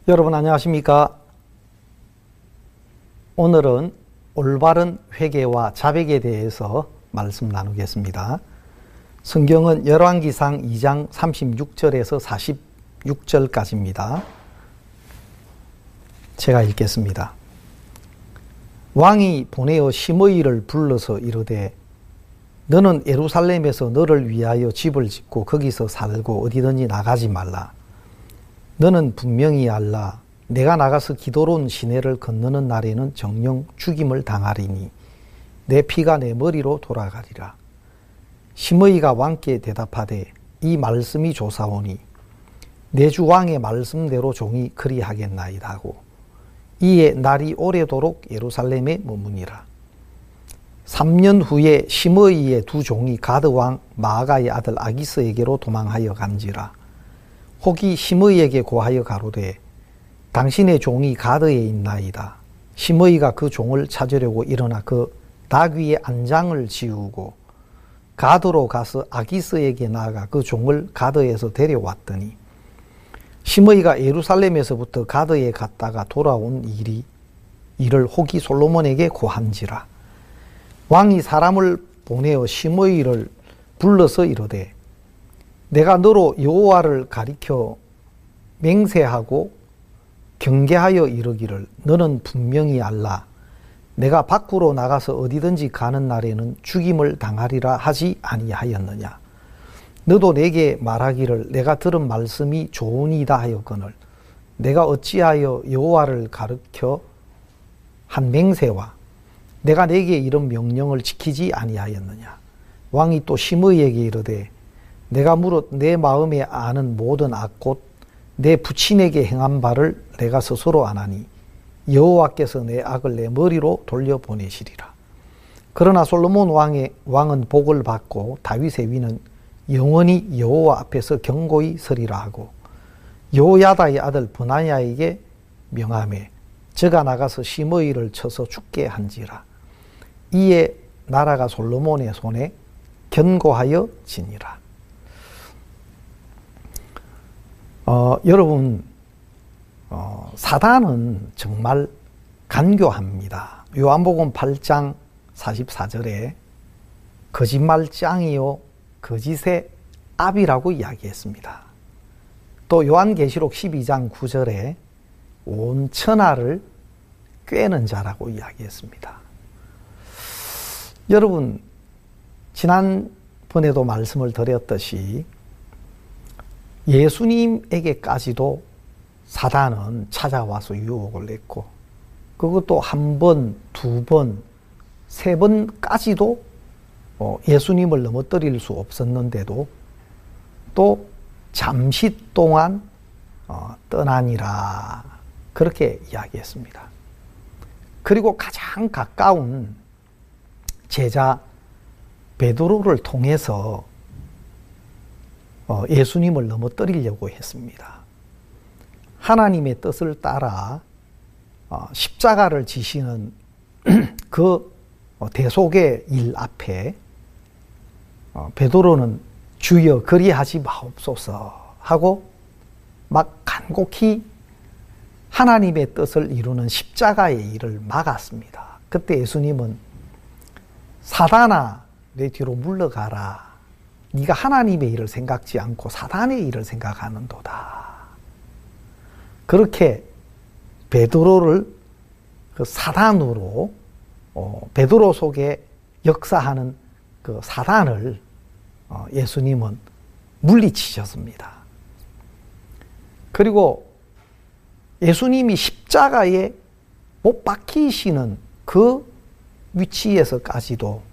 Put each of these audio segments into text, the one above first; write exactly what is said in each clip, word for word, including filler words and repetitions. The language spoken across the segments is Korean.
여러분 안녕하십니까? 오늘은 올바른 회개와 자백에 대해서 말씀 나누겠습니다. 성경은 열왕기상 이 장 삼십육 절에서 사십육 절까지입니다. 제가 읽겠습니다. 왕이 보내어 시므이를 불러서 이르되 너는 예루살렘에서 너를 위하여 집을 짓고 거기서 살고 어디든지 나가지 말라. 너는 분명히 알라. 내가 나가서 기도로운 시내를 건너는 날에는 정령 죽임을 당하리니 내 피가 내 머리로 돌아가리라. 시므이가 왕께 대답하되 이 말씀이 좋사오니 내 주 왕의 말씀대로 종이 그리하겠나이다 하고 이에 날이 오래도록 예루살렘에 머무니라. 삼 년 후에 시므이의 두 종이 가드 왕 마아가의 아들 아기스에게로 도망하여 간지라. 혹이 시므이에게 고하여 가로되 당신의 종이 가드에 있나이다. 시므이가 그 종을 찾으려고 일어나 그 닭 위에 안장을 지우고 가드로 가서 아기스에게 나아가 그 종을 가드에서 데려왔더니 시므이가 예루살렘에서부터 가드에 갔다가 돌아온 일이 이를 혹이 솔로몬에게 고한지라. 왕이 사람을 보내어 시므이를 불러서 이르되 내가 너로 여호와를 가리켜 맹세하고 경계하여 이르기를 너는 분명히 알라. 내가 밖으로 나가서 어디든지 가는 날에는 죽임을 당하리라 하지 아니하였느냐. 너도 내게 말하기를 내가 들은 말씀이 좋으니이다 하였거늘 내가 어찌하여 여호와를 가리켜 한 맹세와 내가 내게 이런 명령을 지키지 아니하였느냐. 왕이 또 시므이에게 이르되 내가 무릇 내 마음에 아는 모든 악 곧 내 부친에게 행한 바를 내가 스스로 아나니 여호와께서 내 악을 내 머리로 돌려보내시리라. 그러나 솔로몬 왕의 왕은 복을 받고 다윗의 위는 영원히 여호와 앞에서 견고히 서리라 하고 여호야다의 아들 브나야에게 명하매 저가 나가서 시므이를 쳐서 죽게 한지라. 이에 나라가 솔로몬의 손에 견고하여 지니라. 어, 여러분, 어, 사단은 정말 간교합니다. 요한복음 팔 장 사십사 절에 거짓말장이요 거짓의 압이라고 이야기했습니다. 또 요한계시록 십이 장 구 절에 온 천하를 꿰는 자라고 이야기했습니다. 여러분, 지난번에도 말씀을 드렸듯이 예수님에게까지도 사단은 찾아와서 유혹을 냈고 그것도 한 번, 두 번, 세 번까지도 예수님을 넘어뜨릴 수 없었는데도 또 잠시 동안 떠나니라 그렇게 이야기했습니다. 그리고 가장 가까운 제자 베드로를 통해서 예수님을 넘어뜨리려고 했습니다. 하나님의 뜻을 따라 십자가를 지시는 그 대속의 일 앞에 베드로는 주여 그리하지 마옵소서 하고 막 간곡히 하나님의 뜻을 이루는 십자가의 일을 막았습니다. 그때 예수님은 사단아 내 뒤로 물러가라. 네가 하나님의 일을 생각지 않고 사단의 일을 생각하는도다. 그렇게 베드로를 그 사단으로 어, 베드로 속에 역사하는 그 사단을 어, 예수님은 물리치셨습니다. 그리고 예수님이 십자가에 못 박히시는 그 위치에서까지도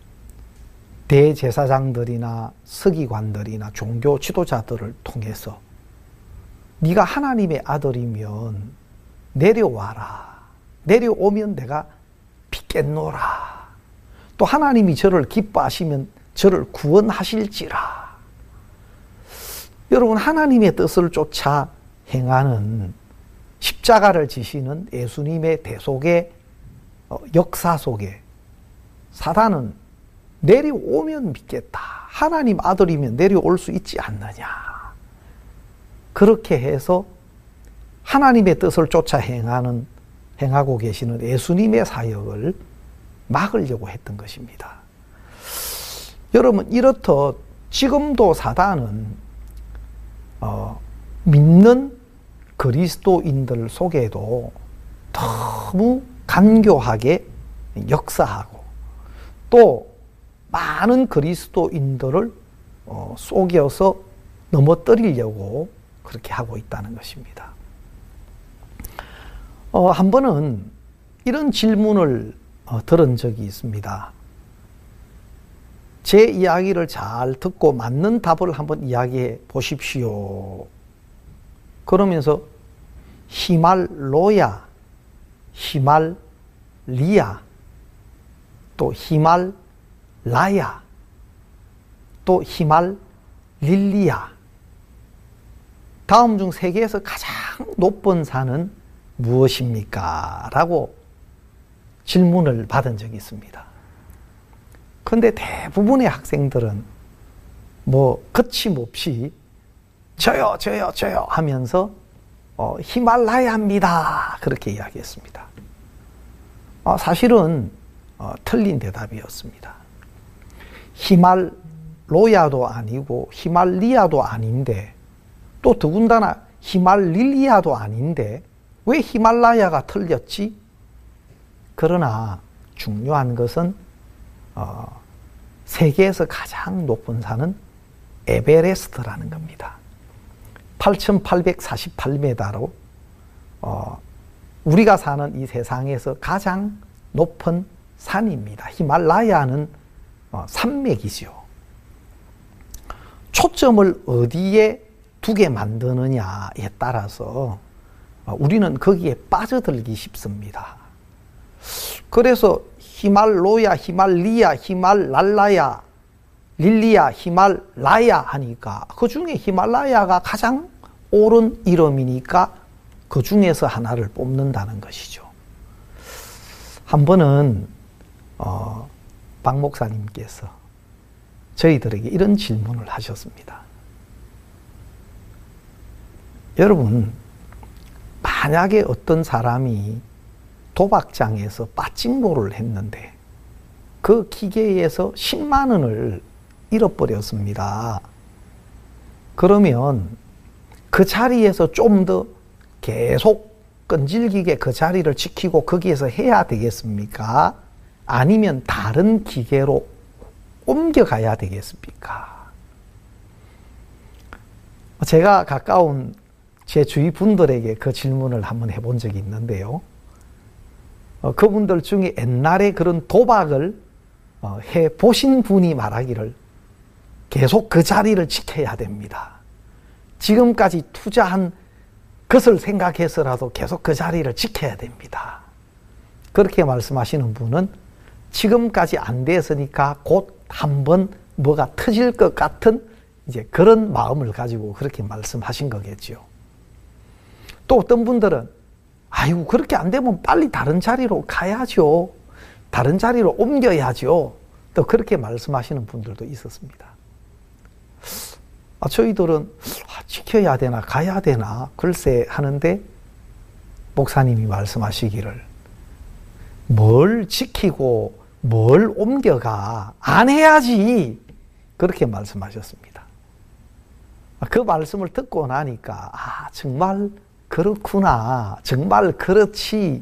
대제사장들이나 서기관들이나 종교 지도자들을 통해서 네가 하나님의 아들이면 내려와라. 내려오면 내가 빚겠노라. 또 하나님이 저를 기뻐하시면 저를 구원하실지라. 여러분, 하나님의 뜻을 쫓아 행하는 십자가를 지시는 예수님의 대속의 역사 속에 사단은 내려오면 믿겠다. 하나님 아들이면 내려올 수 있지 않느냐. 그렇게 해서 하나님의 뜻을 쫓아 행하는, 행하고 계시는 예수님의 사역을 막으려고 했던 것입니다. 여러분, 이렇듯 지금도 사단은 어, 믿는 그리스도인들 속에도 너무 간교하게 역사하고 또 많은 그리스도인들을 어, 속여서 넘어뜨리려고 그렇게 하고 있다는 것입니다. 어, 한 번은 이런 질문을 어, 들은 적이 있습니다. 제 이야기를 잘 듣고 맞는 답을 한번 이야기해 보십시오. 그러면서 히말로야, 히말리아, 또 히말라야, 또 히말릴리아, 다음 중 세계에서 가장 높은 산은 무엇입니까? 라고 질문을 받은 적이 있습니다. 그런데 대부분의 학생들은 뭐 거침없이 저요 저요 저요 하면서 어, 히말라야입니다 그렇게 이야기했습니다. 어, 사실은 어, 틀린 대답이었습니다. 히말로야도 아니고 히말리아도 아닌데 또 더군다나 히말릴리아도 아닌데 왜 히말라야가 틀렸지? 그러나 중요한 것은 어, 세계에서 가장 높은 산은 에베레스트라는 겁니다. 팔천팔백사십팔 미터로 어, 우리가 사는 이 세상에서 가장 높은 산입니다. 히말라야는 어, 산맥이죠. 초점을 어디에 두게 만드느냐에 따라서 어, 우리는 거기에 빠져들기 쉽습니다. 그래서 히말로야, 히말리아, 히말랄라야, 릴리아, 히말라야 하니까 그 중에 히말라야가 가장 옳은 이름이니까 그 중에서 하나를 뽑는다는 것이죠. 한 번은 어, 박 목사님께서 저희들에게 이런 질문을 하셨습니다. 여러분, 만약에 어떤 사람이 도박장에서 빠찡보를 했는데 그 기계에서 십만 원을 잃어버렸습니다. 그러면 그 자리에서 좀 더 계속 끈질기게 그 자리를 지키고 거기에서 해야 되겠습니까? 아니면 다른 기계로 옮겨가야 되겠습니까? 제가 가까운 제 주위 분들에게 그 질문을 한번 해본 적이 있는데요. 어, 그분들 중에 옛날에 그런 도박을 어, 해 보신 분이 말하기를 계속 그 자리를 지켜야 됩니다. 지금까지 투자한 것을 생각해서라도 계속 그 자리를 지켜야 됩니다. 그렇게 말씀하시는 분은 지금까지 안 됐으니까 곧 한번 뭐가 터질 것 같은 이제 그런 마음을 가지고 그렇게 말씀하신 거겠죠. 또 어떤 분들은 아이고 그렇게 안 되면 빨리 다른 자리로 가야죠. 다른 자리로 옮겨야죠. 또 그렇게 말씀하시는 분들도 있었습니다. 아, 저희들은 아, 지켜야 되나 가야 되나 글쎄 하는데 목사님이 말씀하시기를 뭘 지키고 뭘 옮겨가 안 해야지 그렇게 말씀하셨습니다. 그 말씀을 듣고 나니까 아 정말 그렇구나. 정말 그렇지.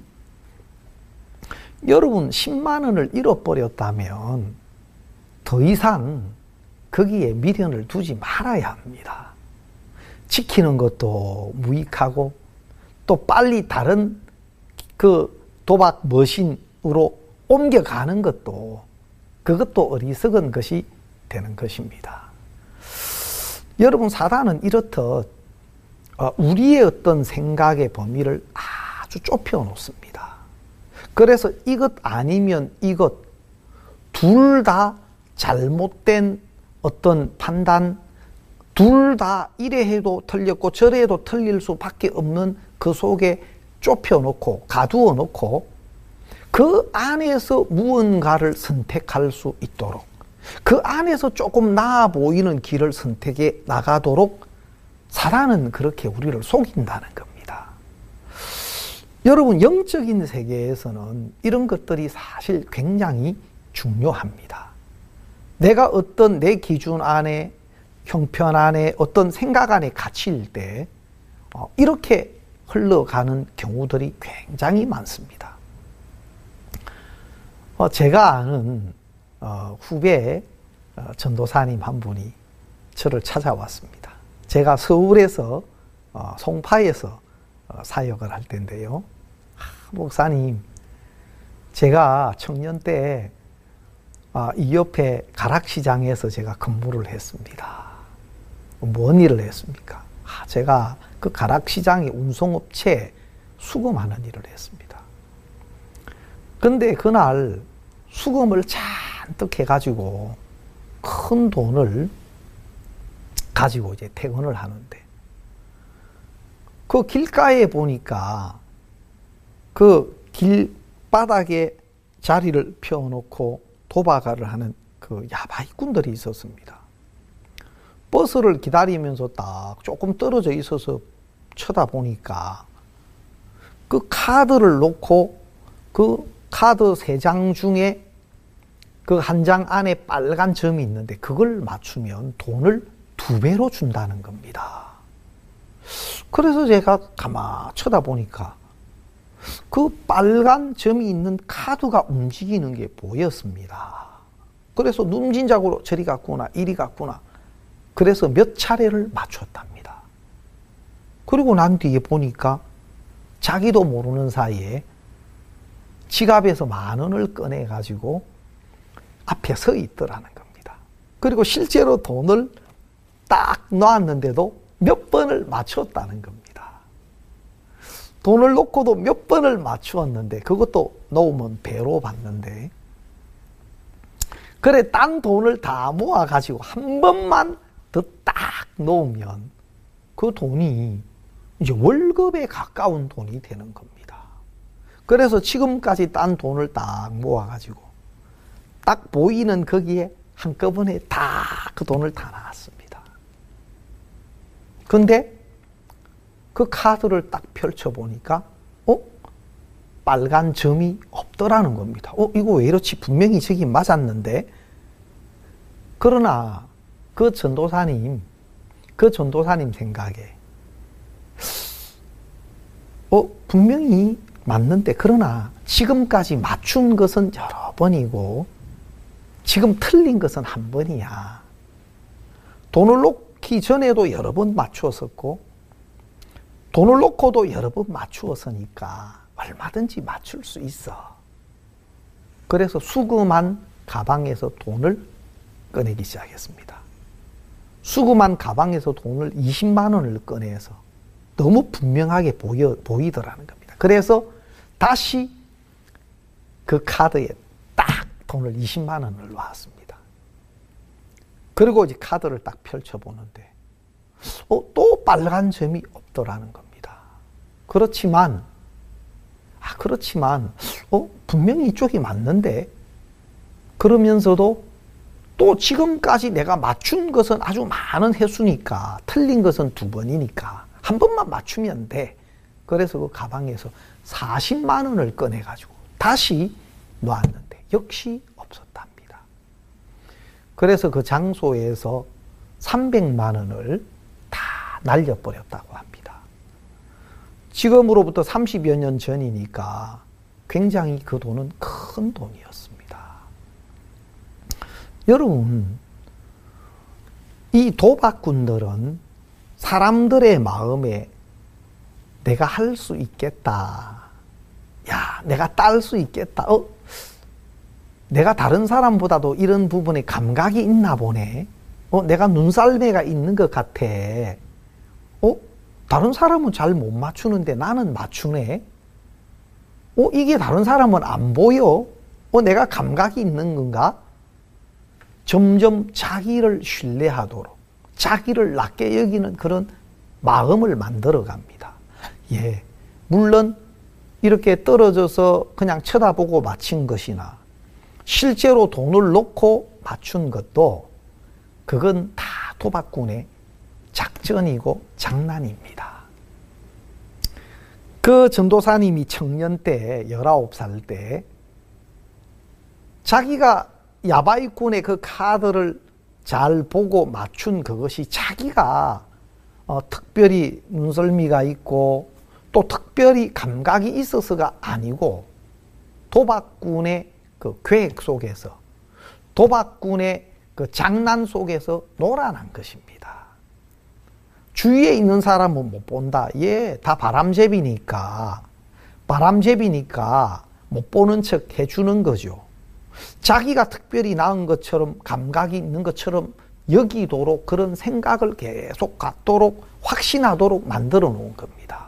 여러분 십만 원을 잃어버렸다면 더 이상 거기에 미련을 두지 말아야 합니다. 지키는 것도 무익하고 또 빨리 다른 그 도박 머신으로 옮겨가는 것도 그것도 어리석은 것이 되는 것입니다. 여러분 사단은 이렇듯 우리의 어떤 생각의 범위를 아주 좁혀 놓습니다. 그래서 이것 아니면 이것 둘 다 잘못된 어떤 판단, 둘 다 이래 해도 틀렸고 저래 해도 틀릴 수밖에 없는 그 속에 좁혀 놓고 가두어 놓고 그 안에서 무언가를 선택할 수 있도록 그 안에서 조금 나아 보이는 길을 선택해 나가도록 사단은 그렇게 우리를 속인다는 겁니다. 여러분, 영적인 세계에서는 이런 것들이 사실 굉장히 중요합니다. 내가 어떤 내 기준 안에, 형편 안에, 어떤 생각 안에 갇힐 때 이렇게 흘러가는 경우들이 굉장히 많습니다. 제가 아는 후배 전도사님 한 분이 저를 찾아왔습니다. 제가 서울에서 송파에서 사역을 할 때인데요. 목사님, 제가 청년 때 이 옆에 가락시장에서 제가 근무를 했습니다. 뭔 일을 했습니까? 제가 그 가락시장의 운송업체에 수금하는 일을 했습니다. 근데 그날 수금을 잔뜩 해가지고 큰 돈을 가지고 이제 퇴근을 하는데, 그 길가에 보니까 그 길바닥에 자리를 펴놓고 도박을 하는 그 야바이꾼들이 있었습니다. 버스를 기다리면서 딱 조금 떨어져 있어서 쳐다보니까 그 카드를 놓고 그 카드 세 장 중에 그 한 장 안에 빨간 점이 있는데 그걸 맞추면 돈을 두 배로 준다는 겁니다. 그래서 제가 가만 쳐다보니까 그 빨간 점이 있는 카드가 움직이는 게 보였습니다. 그래서 눈진작으로 저리 갔구나, 이리 갔구나. 그래서 몇 차례를 맞췄답니다. 그리고 난 뒤에 보니까 자기도 모르는 사이에 지갑에서 만 원을 꺼내가지고 앞에 서 있더라는 겁니다. 그리고 실제로 돈을 딱 놨는데도 몇 번을 맞췄다는 겁니다. 돈을 놓고도 몇 번을 맞추었는데 그것도 놓으면 배로 받는데, 그래 딴 돈을 다 모아가지고 한 번만 더 딱 놓으면 그 돈이 이제 월급에 가까운 돈이 되는 겁니다. 그래서 지금까지 딴 돈을 딱 모아가지고 딱 보이는 거기에 한꺼번에 다 그 돈을 다 나왔습니다. 근데 그 카드를 딱 펼쳐보니까 어? 빨간 점이 없더라는 겁니다. 어? 이거 왜 이렇지? 분명히 저기 맞았는데. 그러나 그 전도사님, 그 전도사님 생각에 어? 분명히 맞는데, 그러나 지금까지 맞춘 것은 여러 번이고 지금 틀린 것은 한 번이야. 돈을 놓기 전에도 여러 번 맞추었었고 돈을 놓고도 여러 번 맞추었으니까 얼마든지 맞출 수 있어. 그래서 수금한 가방에서 돈을 꺼내기 시작했습니다. 수금한 가방에서 돈을 이십만 원을 꺼내서 너무 분명하게 보여, 보이더라는 겁니다. 그래서 다시 그 카드에 딱 돈을 이십만 원을 놨습니다. 그리고 이제 카드를 딱 펼쳐보는데 어, 또 빨간 점이 없더라는 겁니다. 그렇지만 아 그렇지만 어, 분명히 이쪽이 맞는데, 그러면서도 또 지금까지 내가 맞춘 것은 아주 많은 횟수니까, 틀린 것은 두 번이니까 한 번만 맞추면 돼. 그래서 그 가방에서 사십만 원을 꺼내가지고 다시 놨는데 역시 없었답니다. 그래서 그 장소에서 삼백만 원을 다 날려버렸다고 합니다. 지금으로부터 삼십여 년 전이니까 굉장히 그 돈은 큰 돈이었습니다. 여러분, 이 도박꾼들은 사람들의 마음에 내가 할 수 있겠다. 야, 내가 딸 수 있겠다. 어? 내가 다른 사람보다도 이런 부분에 감각이 있나 보네. 어? 내가 눈썰매가 있는 것 같아. 어? 다른 사람은 잘 못 맞추는데 나는 맞추네. 어? 이게 다른 사람은 안 보여. 어? 내가 감각이 있는 건가? 점점 자기를 신뢰하도록, 자기를 낮게 여기는 그런 마음을 만들어 갑니다. 예, 물론 이렇게 떨어져서 그냥 쳐다보고 맞힌 것이나 실제로 돈을 놓고 맞춘 것도 그건 다 도박꾼의 작전이고 장난입니다. 그 전도사님이 청년 때, 열아홉 살 때, 자기가 야바이꾼의 그 카드를 잘 보고 맞춘 그것이 자기가 어, 특별히 눈썰미가 있고 또 특별히 감각이 있어서가 아니고 도박꾼의 그 계획 속에서, 도박꾼의 그 장난 속에서 놀아난 것입니다. 주위에 있는 사람은 못 본다. 얘 다 바람잡이니까, 바람잡이니까 못 보는 척 해주는 거죠. 자기가 특별히 나은 것처럼, 감각이 있는 것처럼 여기도록, 그런 생각을 계속 갖도록, 확신하도록 만들어 놓은 겁니다.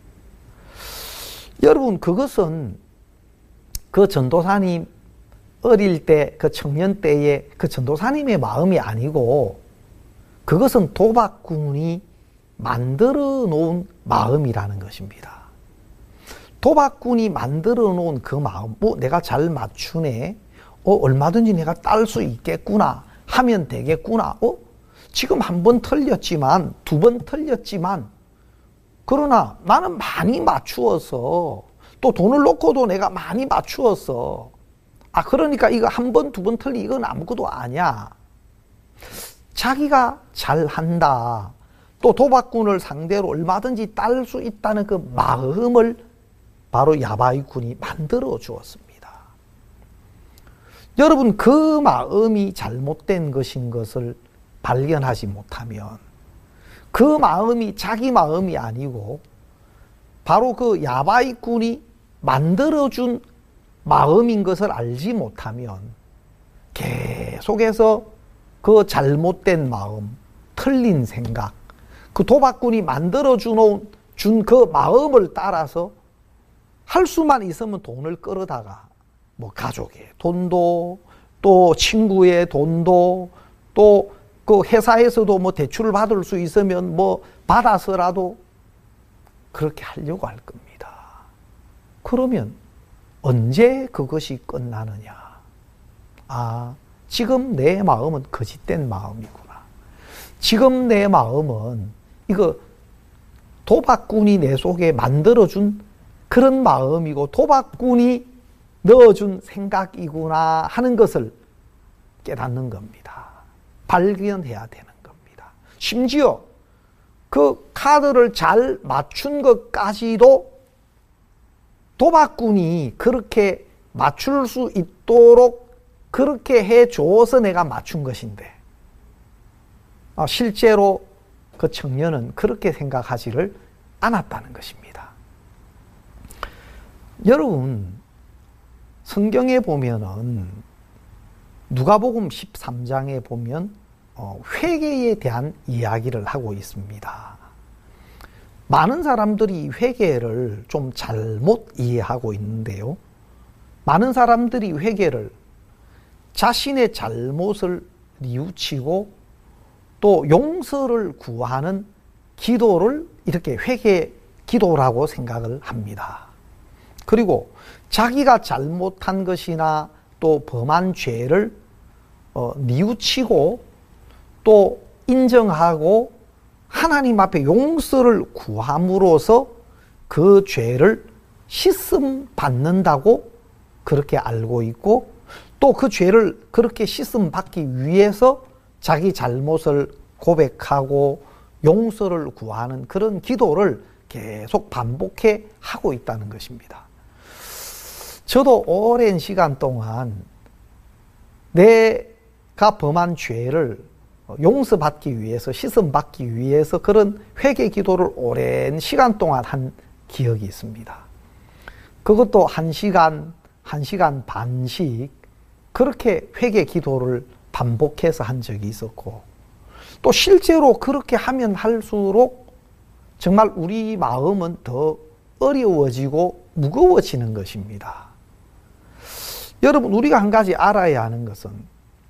여러분, 그것은 그 전도사님 어릴 때, 그 청년 때의 그 전도사님의 마음이 아니고, 그것은 도박꾼이 만들어 놓은 마음이라는 것입니다. 도박꾼이 만들어 놓은 그 마음, 뭐 내가 잘 맞추네, 어, 얼마든지 내가 딸 수 있겠구나, 하면 되겠구나, 어, 지금 한 번 틀렸지만, 두 번 틀렸지만, 그러나 나는 많이 맞추어서, 또 돈을 놓고도 내가 많이 맞추었어. 아, 그러니까 이거 한 번, 두 번 틀리, 이건 아무것도 아니야. 자기가 잘한다. 또 도박꾼을 상대로 얼마든지 딸 수 있다는 그 마음을 바로 야바이꾼이 만들어 주었습니다. 여러분, 그 마음이 잘못된 것인 것을 발견하지 못하면, 그 마음이 자기 마음이 아니고 바로 그 야바이꾼이 만들어준 마음인 것을 알지 못하면 계속해서 그 잘못된 마음, 틀린 생각, 그 도박꾼이 만들어준 그 마음을 따라서 할 수만 있으면 돈을 끌어다가, 뭐 가족의 돈도, 또 친구의 돈도, 또 그 회사에서도 뭐 대출을 받을 수 있으면 뭐 받아서라도 그렇게 하려고 할 겁니다. 그러면 언제 그것이 끝나느냐? 아, 지금 내 마음은 거짓된 마음이구나. 지금 내 마음은 이거 도박꾼이 내 속에 만들어준 그런 마음이고 도박꾼이 넣어준 생각이구나 하는 것을 깨닫는 겁니다. 발견해야 되는 겁니다. 심지어 그 카드를 잘 맞춘 것까지도 도박꾼이 그렇게 맞출 수 있도록 그렇게 해줘서 내가 맞춘 것인데, 실제로 그 청년은 그렇게 생각하지를 않았다는 것입니다. 여러분, 성경에 보면은 누가복음 십삼 장에 보면 회개에 대한 이야기를 하고 있습니다. 많은 사람들이 회개를 좀 잘못 이해하고 있는데요. 많은 사람들이 회개를 자신의 잘못을 뉘우치고 또 용서를 구하는 기도를 이렇게 회개 기도라고 생각을 합니다. 그리고 자기가 잘못한 것이나 또 범한 죄를 어, 뉘우치고 또 인정하고 하나님 앞에 용서를 구함으로써 그 죄를 씻음 받는다고 그렇게 알고 있고, 또 그 죄를 그렇게 씻음 받기 위해서 자기 잘못을 고백하고 용서를 구하는 그런 기도를 계속 반복해 하고 있다는 것입니다. 저도 오랜 시간 동안 내가 범한 죄를 용서받기 위해서, 씻음받기 위해서 그런 회개 기도를 오랜 시간 동안 한 기억이 있습니다. 그것도 한 시간, 한 시간 반씩 그렇게 회개 기도를 반복해서 한 적이 있었고, 또 실제로 그렇게 하면 할수록 정말 우리 마음은 더 어려워지고 무거워지는 것입니다. 여러분, 우리가 한 가지 알아야 하는 것은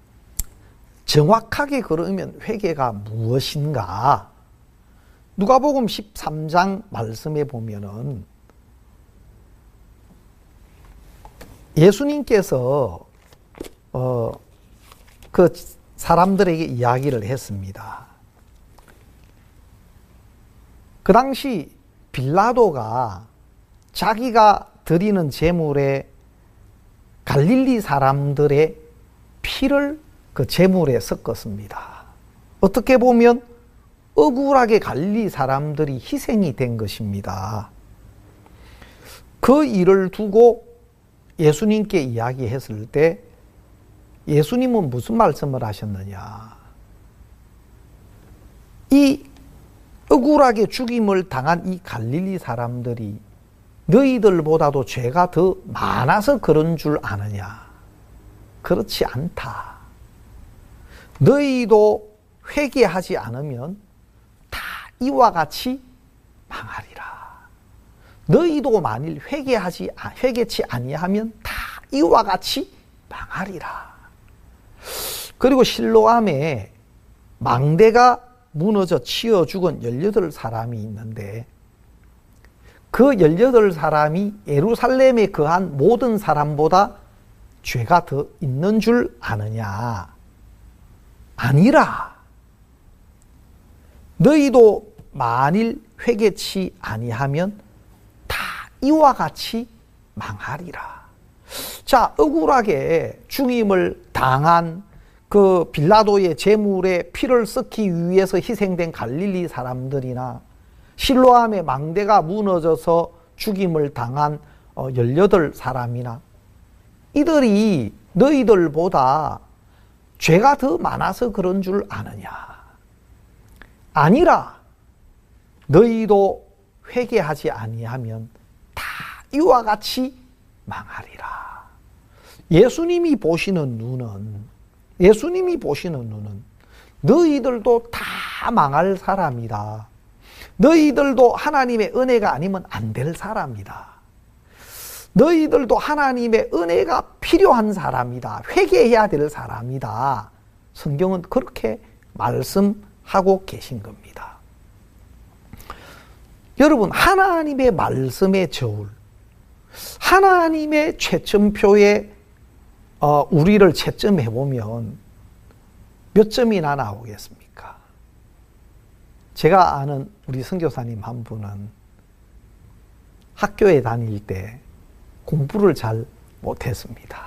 정확하게 그러면 회개가 무엇인가? 누가복음 십삼 장 말씀에 보면은 예수님께서 어, 그 사람들에게 이야기를 했습니다. 그 당시 빌라도가 자기가 드리는 제물에 갈릴리 사람들의 피를 그 제물에 섞었습니다. 어떻게 보면 억울하게 갈릴리 사람들이 희생이 된 것입니다. 그 일을 두고 예수님께 이야기했을 때 예수님은 무슨 말씀을 하셨느냐? 이 억울하게 죽임을 당한 이 갈릴리 사람들이 너희들보다도 죄가 더 많아서 그런 줄 아느냐? 그렇지 않다. 너희도 회개하지 않으면 다 이와 같이 망하리라. 너희도 만일 회개하지 회개치 아니하면 다 이와 같이 망하리라. 그리고 실로암에 망대가 무너져 치어 죽은 열여덟 사람이 있는데 그 열여덟 사람이 예루살렘에 거한 모든 사람보다 죄가 더 있는 줄 아느냐? 아니라. 너희도 만일 회개치 아니하면 다 이와 같이 망하리라. 자, 억울하게 죽임을 당한 그 빌라도의 제물에 피를 섞기 위해서 희생된 갈릴리 사람들이나 실로암의 망대가 무너져서 죽임을 당한 열여덟 사람이나 이들이 너희들보다 죄가 더 많아서 그런 줄 아느냐? 아니라 너희도 회개하지 아니하면 다 이와 같이 망하리라. 예수님이 보시는 눈은 예수님이 보시는 눈은 너희들도 다 망할 사람이다. 너희들도 하나님의 은혜가 아니면 안 될 사람이다. 너희들도 하나님의 은혜가 필요한 사람이다. 회개해야 될 사람이다. 성경은 그렇게 말씀하고 계신 겁니다. 여러분, 하나님의 말씀의 저울, 하나님의 채점표에 어, 우리를 채점해보면 몇 점이나 나오겠습니까? 제가 아는 우리 선교사님 한 분은 학교에 다닐 때 공부를 잘 못했습니다.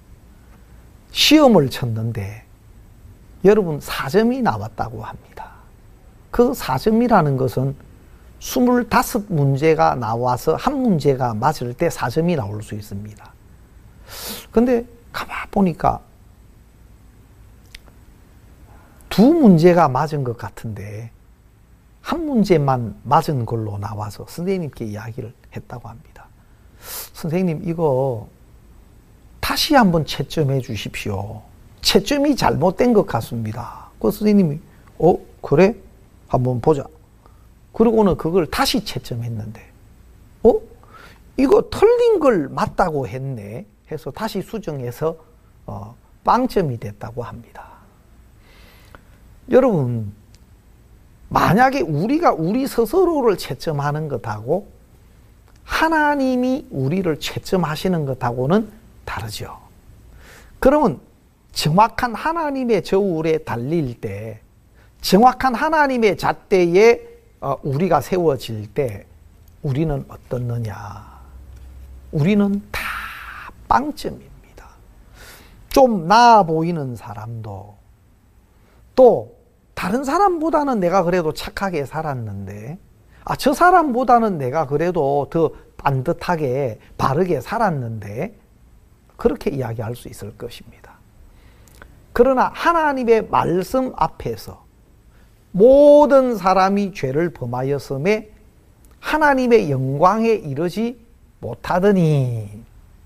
시험을 쳤는데 여러분 사 점이 나왔다고 합니다. 그 사 점이라는 것은 스물다섯 문제가 나와서 한 문제가 맞을 때 사 점이 나올 수 있습니다. 근데 가만 보니까 두 문제가 맞은 것 같은데 한 문제만 맞은 걸로 나와서 선생님께 이야기를 했다고 합니다. 선생님, 이거 다시 한번 채점해 주십시오. 채점이 잘못된 것 같습니다. 그 선생님이 어? 그래? 한번 보자. 그러고는 그걸 다시 채점했는데 어? 이거 틀린 걸 맞다고 했네 해서 다시 수정해서 어, 빵점이 됐다고 합니다. 여러분, 만약에 우리가 우리 스스로를 채점하는 것하고 하나님이 우리를 채점하시는 것하고는 다르죠. 그러면 정확한 하나님의 저울에 달릴 때, 정확한 하나님의 잣대에 우리가 세워질 때 우리는 어떻느냐? 우리는 다 빵점입니다. 좀 나아 보이는 사람도 또 다른 사람보다는 내가 그래도 착하게 살았는데 아, 저 사람보다는 내가 그래도 더 반듯하게 바르게 살았는데 그렇게 이야기할 수 있을 것입니다. 그러나 하나님의 말씀 앞에서 모든 사람이 죄를 범하였음에 하나님의 영광에 이르지 못하더니,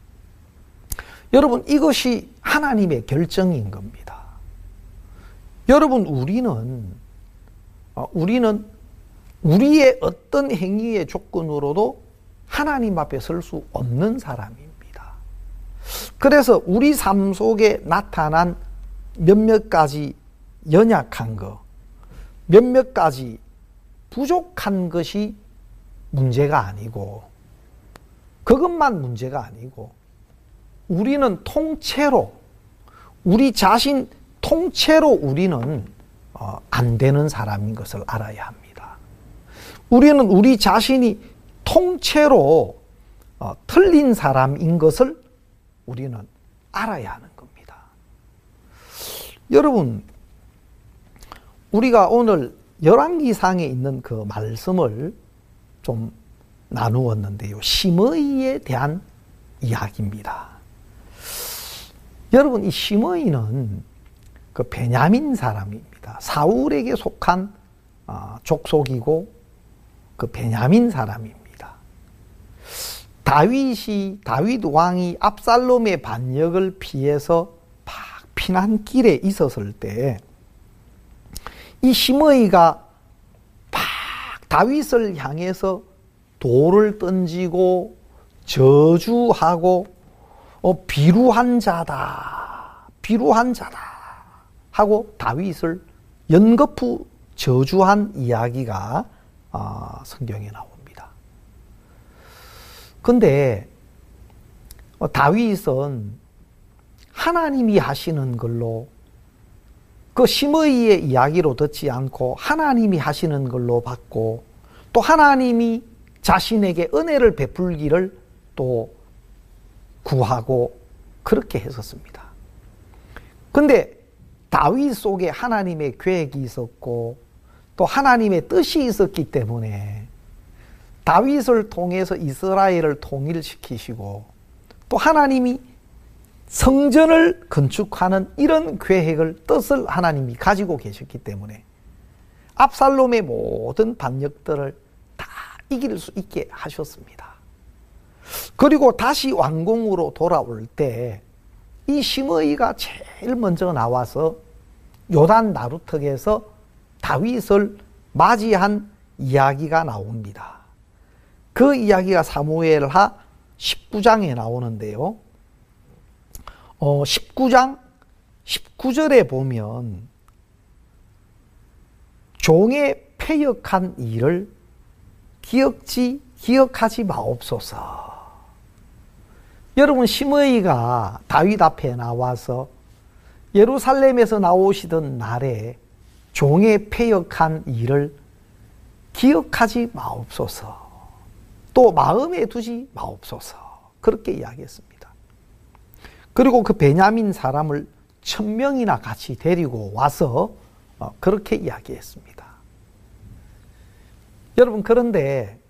여러분, 이것이 하나님의 결정인 겁니다. 여러분, 우리는 우리는 우리의 어떤 행위의 조건으로도 하나님 앞에 설 수 없는 사람입니다. 그래서 우리 삶 속에 나타난 몇몇 가지 연약한 것, 몇몇 가지 부족한 것이 문제가 아니고, 그것만 문제가 아니고, 우리는 통째로, 우리 자신 통째로 우리는 어, 안 되는 사람인 것을 알아야 합니다. 우리는 우리 자신이 통째로 어, 틀린 사람인 것을 우리는 알아야 하는 겁니다. 여러분, 우리가 오늘 열왕기상에 있는 그 말씀을 좀 나누었는데요. 심의에 대한 이야기입니다. 여러분, 이 심의는 그 베냐민 사람입니다. 사울에게 속한 어, 족속이고 그 베냐민 사람입니다. 다윗이 다윗 왕이 압살롬의 반역을 피해서 막 피난길에 있었을 때 이 심의가 막 다윗을 향해서 돌을 던지고 저주하고 어, 비루한 자다, 비루한 자다 하고 다윗을 연거푸 저주한 이야기가 어, 성경에 나옵니다. 근데 어, 다윗은 하나님이 하시는 걸로 그 심의의 이야기로 듣지 않고 하나님이 하시는 걸로 받고 또 하나님이 자신에게 은혜를 베풀기를 또 구하고 그렇게 했었습니다. 근데 다윗 속에 하나님의 계획이 있었고 또 하나님의 뜻이 있었기 때문에 다윗을 통해서 이스라엘을 통일시키시고 또 하나님이 성전을 건축하는 이런 계획을, 뜻을 하나님이 가지고 계셨기 때문에 압살롬의 모든 반역들을 다 이길 수 있게 하셨습니다. 그리고 다시 왕궁으로 돌아올 때 이 심의가 제일 먼저 나와서 요단 나루턱에서 다윗을 맞이한 이야기가 나옵니다. 그 이야기가 사무엘하 십구 장에 나오는데요. 어, 십구 장 십구 절에 보면 종의 패역한 일을 기억지 기억하지 마옵소서. 여러분, 심의가 다윗 앞에 나와서 예루살렘에서 나오시던 날에 종의 패역한 일을 기억하지 마옵소서. 또 마음에 두지 마옵소서. 그렇게 이야기했습니다. 그리고 그 베냐민 사람을 천 명이나 같이 데리고 와서 그렇게 이야기했습니다. 여러분, 그런데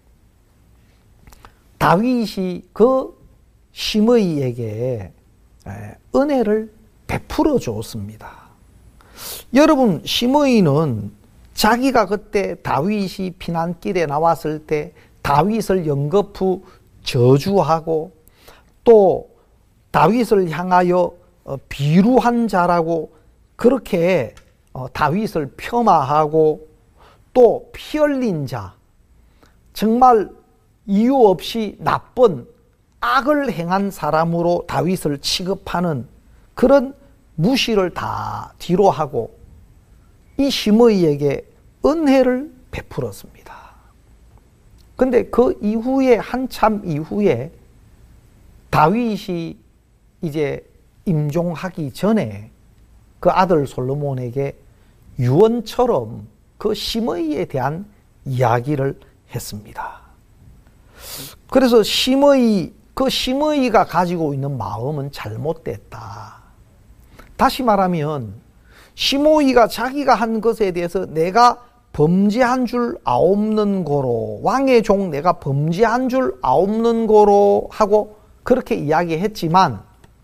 다윗이 그 심의에게 은혜를 베풀어 주었습니다. 여러분, 심의는 자기가 그때 다윗이 피난길에 나왔을 때 다윗을 연거푸 저주하고 또 다윗을 향하여 비루한 자라고 그렇게 다윗을 폄하하고 또 피 흘린 자, 정말 이유 없이 나쁜 악을 행한 사람으로 다윗을 취급하는 그런 무시를 다 뒤로 하고 이 심의에게 은혜를 베풀었습니다. 근데 그 이후에, 한참 이후에 다윗이 이제 임종하기 전에 그 아들 솔로몬에게 유언처럼 그 심의에 대한 이야기를 했습니다. 그래서 심의, 그 심의가 가지고 있는 마음은 잘못됐다. 다시 말하면 심의가 자기가 한 것에 대해서 내가 범죄한 줄 아옵는 고로, 왕의 종 내가 범죄한 줄 아옵는 고로 하고 그렇게 이야기했지만,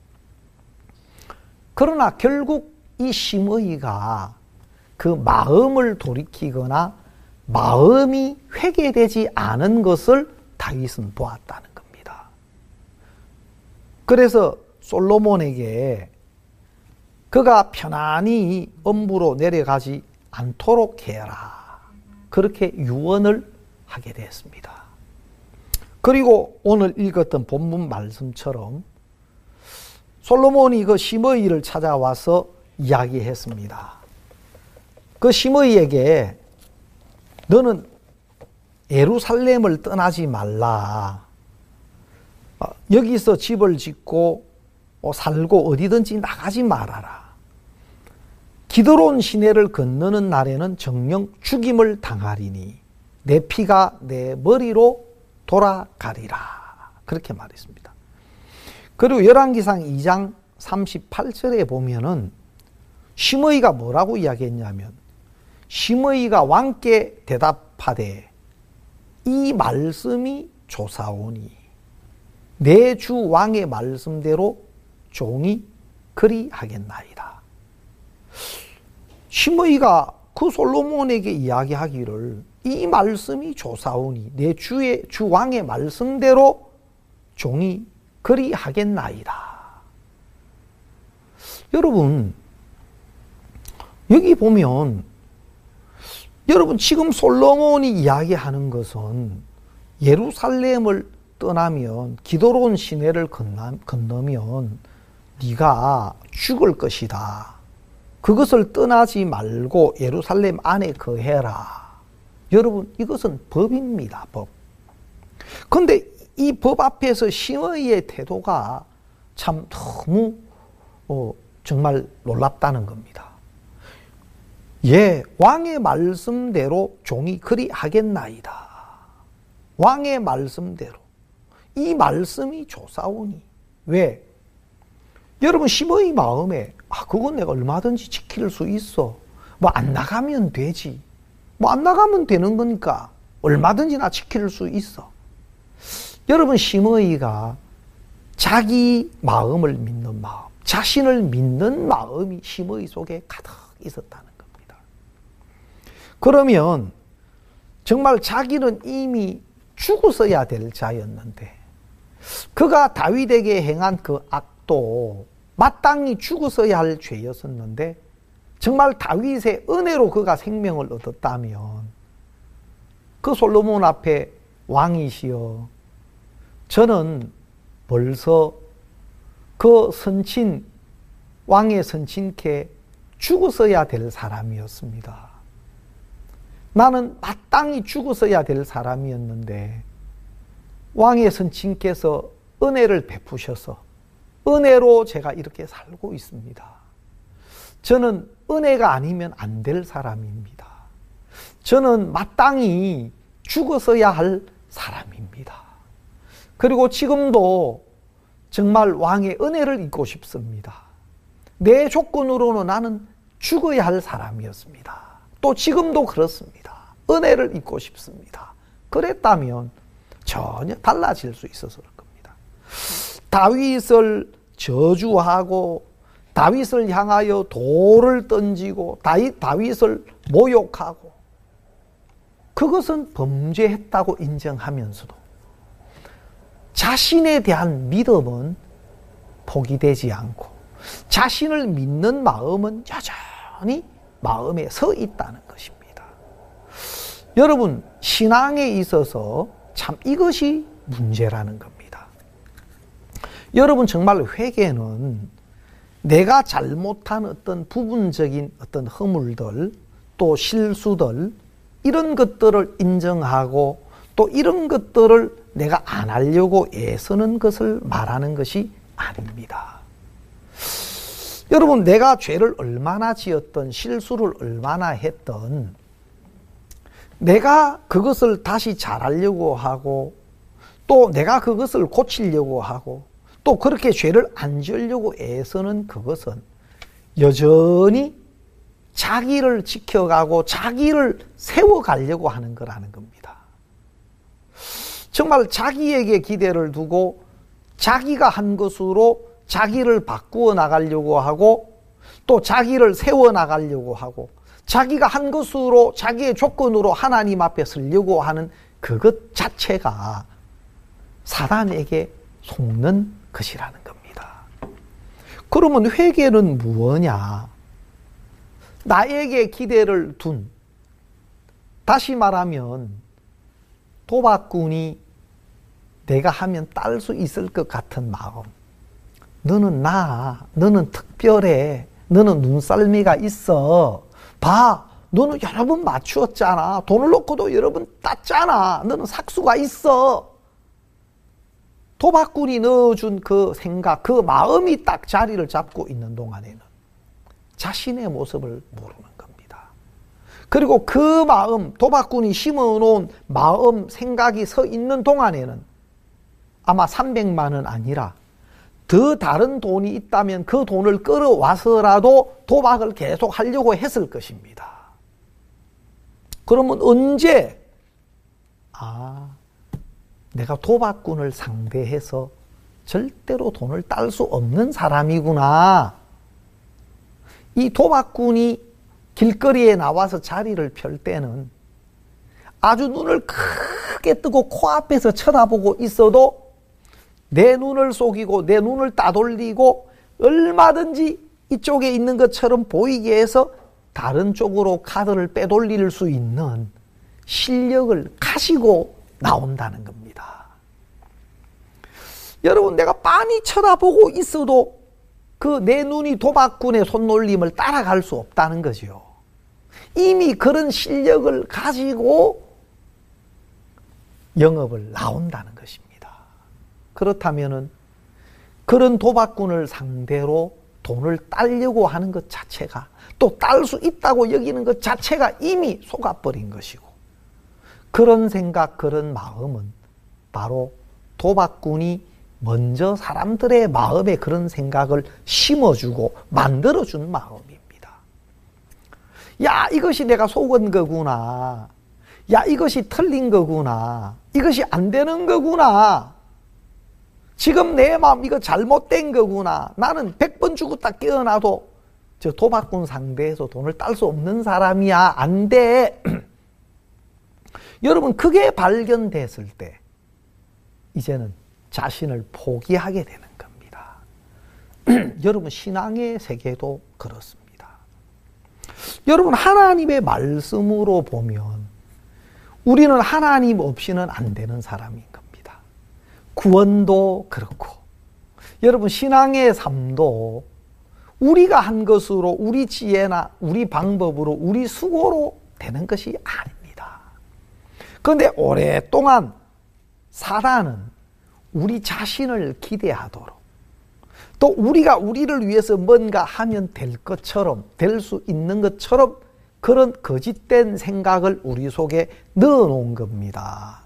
그러나 결국 이 심의가 그 마음을 돌이키거나 마음이 회개되지 않은 것을 다윗은 보았다는 겁니다. 그래서 솔로몬에게 그가 편안히 엄부로 내려가지 않도록 해라, 그렇게 유언을 하게 되었습니다. 그리고 오늘 읽었던 본문 말씀처럼 솔로몬이 그 심의를 찾아와서 이야기했습니다. 그 심의에게 너는 예루살렘을 떠나지 말라. 여기서 집을 짓고 살고 어디든지 나가지 말아라. 기드론 시내를 건너는 날에는 정녕 죽임을 당하리니 내 피가 내 머리로 돌아가리라. 그렇게 말했습니다. 그리고 열왕기상 이 장 삼십팔 절에 보면은 심의가 뭐라고 이야기했냐면 심의가 왕께 대답하되 이 말씀이 조사오니 내 주 왕의 말씀대로 종이 그리하겠나이다. 심의가 그 솔로몬에게 이야기하기를 이 말씀이 조사오니 내 주의 주 왕의 말씀대로 종이 그리하겠나이다. 여러분 여기 보면 여러분 지금 솔로몬이 이야기하는 것은 예루살렘을 떠나면 기드론 시내를 건너면 네가 죽을 것이다. 그것을 떠나지 말고 예루살렘 안에 거해라. 여러분 이것은 법입니다. 법. 그런데 이 법 앞에서 심의의 태도가 참 너무 어, 정말 놀랍다는 겁니다. 예, 왕의 말씀대로 종이 그리하겠나이다. 왕의 말씀대로. 이 말씀이 조사오니. 왜? 여러분 심의 마음에 아 그건 내가 얼마든지 지킬 수 있어. 뭐 안 나가면 되지. 뭐 안 나가면 되는 거니까 얼마든지 나 지킬 수 있어. 여러분 심의가 자기 마음을 믿는 마음, 자신을 믿는 마음이 심의 속에 가득 있었다는 겁니다. 그러면 정말 자기는 이미 죽었어야 될 자였는데 그가 다윗에게 행한 그 악도 마땅히 죽었어야 할 죄였었는데 정말 다윗의 은혜로 그가 생명을 얻었다면 그 솔로몬 앞에 왕이시여 저는 벌써 그 선친 왕의 선친께 죽었어야 될 사람이었습니다. 나는 마땅히 죽었어야 될 사람이었는데 왕의 선친께서 은혜를 베푸셔서 은혜로 제가 이렇게 살고 있습니다. 저는 은혜가 아니면 안 될 사람입니다. 저는 마땅히 죽었어야 할 사람입니다. 그리고 지금도 정말 왕의 은혜를 입고 싶습니다. 내 조건으로는 나는 죽어야 할 사람이었습니다. 또 지금도 그렇습니다. 은혜를 입고 싶습니다. 그랬다면 전혀 달라질 수 있어서 그럴 겁니다. 다윗을 저주하고 다윗을 향하여 돌을 던지고 다윗, 다윗을 모욕하고 그것은 범죄했다고 인정하면서도 자신에 대한 믿음은 포기되지 않고 자신을 믿는 마음은 여전히 마음에 서 있다는 것입니다. 여러분 신앙에 있어서 참 이것이 문제라는 겁니다. 여러분 정말 회개는 내가 잘못한 어떤 부분적인 어떤 허물들 또 실수들 이런 것들을 인정하고 또 이런 것들을 내가 안 하려고 애쓰는 것을 말하는 것이 아닙니다. 여러분 내가 죄를 얼마나 지었던 실수를 얼마나 했던 내가 그것을 다시 잘하려고 하고 또 내가 그것을 고치려고 하고 또 그렇게 죄를 안 지으려고 애쓰는 그것은 여전히 자기를 지켜가고 자기를 세워가려고 하는 거라는 겁니다. 정말 자기에게 기대를 두고 자기가 한 것으로 자기를 바꾸어 나가려고 하고 또 자기를 세워 나가려고 하고 자기가 한 것으로 자기의 조건으로 하나님 앞에 서려고 하는 그것 자체가 사단에게 속는 것이라는 겁니다. 그러면 회개는 무엇이냐? 나에게 기대를 둔, 다시 말하면 도박꾼이 내가 하면 딸 수 있을 것 같은 마음. 너는 나, 너는 특별해, 너는 눈썰미가 있어. 봐, 너는 여러 번 맞추었잖아. 돈을 놓고도 여러 번 땄잖아. 너는 삭수가 있어. 도박꾼이 넣어준 그 생각, 그 마음이 딱 자리를 잡고 있는 동안에는 자신의 모습을 모르는 겁니다. 그리고 그 마음, 도박꾼이 심어놓은 마음, 생각이 서 있는 동안에는 아마 삼백만 원 아니라 더 다른 돈이 있다면 그 돈을 끌어와서라도 도박을 계속 하려고 했을 것입니다. 그러면 언제 아, 내가 도박꾼을 상대해서 절대로 돈을 딸 수 없는 사람이구나. 이 도박꾼이 길거리에 나와서 자리를 펼 때는 아주 눈을 크게 뜨고 코앞에서 쳐다보고 있어도 내 눈을 속이고 내 눈을 따돌리고 얼마든지 이쪽에 있는 것처럼 보이게 해서 다른 쪽으로 카드를 빼돌릴 수 있는 실력을 가지고 나온다는 겁니다. 여러분, 내가 빤히 쳐다보고 있어도 그 내 눈이 도박꾼의 손놀림을 따라갈 수 없다는 거죠. 이미 그런 실력을 가지고 영업을 나온다는 것입니다. 그렇다면은 그런 도박꾼을 상대로 돈을 따려고 하는 것 자체가, 또 딸 수 있다고 여기는 것 자체가 이미 속아버린 것이고, 그런 생각, 그런 마음은 바로 도박꾼이 먼저 사람들의 마음에 그런 생각을 심어주고 만들어준 마음입니다. 야, 이것이 내가 속은 거구나. 야, 이것이 틀린 거구나. 이것이 안 되는 거구나. 지금 내 마음 이거 잘못된 거구나. 나는 백 번 죽었다 깨어나도 저 도박꾼 상대해서 돈을 딸 수 없는 사람이야. 안 돼. 여러분, 그게 발견됐을 때 이제는 자신을 포기하게 되는 겁니다. 여러분, 신앙의 세계도 그렇습니다. 여러분, 하나님의 말씀으로 보면 우리는 하나님 없이는 안 되는 사람인 겁니다. 구원도 그렇고, 여러분, 신앙의 삶도 우리가 한 것으로, 우리 지혜나 우리 방법으로, 우리 수고로 되는 것이 아닙니다. 그런데 오랫동안 사단은 우리 자신을 기대하도록, 또 우리가 우리를 위해서 뭔가 하면 될 것처럼, 될 수 있는 것처럼 그런 거짓된 생각을 우리 속에 넣어놓은 겁니다.